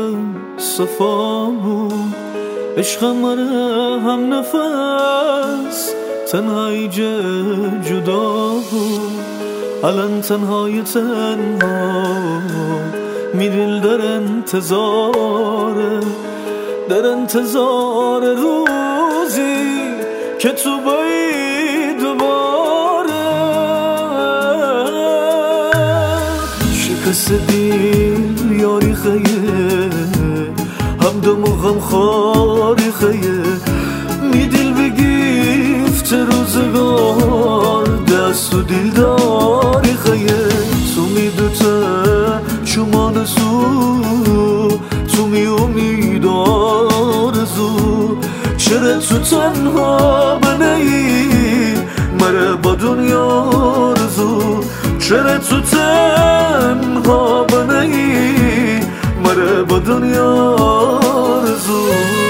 صفا بود، عشقم من هم نفس تنهایی جدا بود. الان تنهای تنها می دل در انتظار روزی که تو بایی دوباره. شکست دل یاری خیه، هم دم و غم خاری خیه، می دل بگیفت روزگار دست و دل داری خیه. تو می دوته چومان تو می امیدار زو، چرا تو تنها بنهی مره با دنیا رزو، چرا تو تنها بنهی مره با دنیا رزو.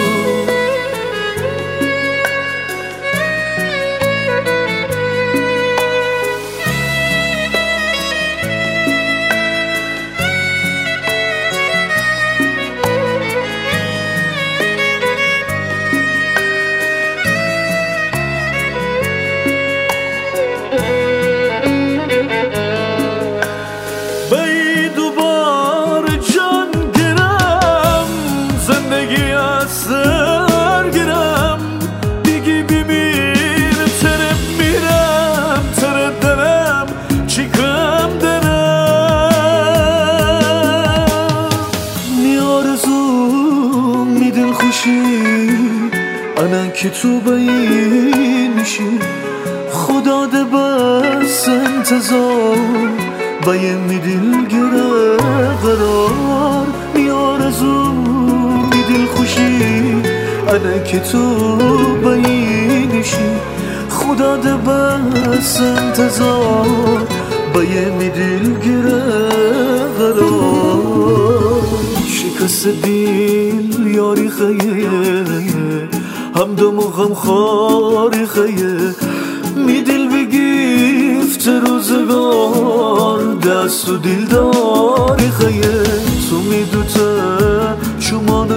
انا که تو بینشی خدا ده بس انتظار باید می دل گره قرار میارزو می دل خوشی. انا که تو بینشی خدا ده بس انتظار باید می دل گره قرار. شکست دل یاری خیه، هم دم و غم خاری خیه، می دل بگیفت روزگار دست و دل داری خیه. تو می دوته چومان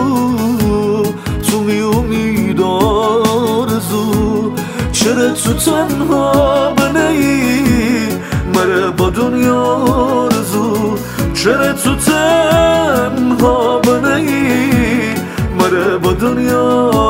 تو می امیدار زو، چرا تو تنها بنهی مره با دنیا رزو، چرا تو تنها بنهی مره با دنیا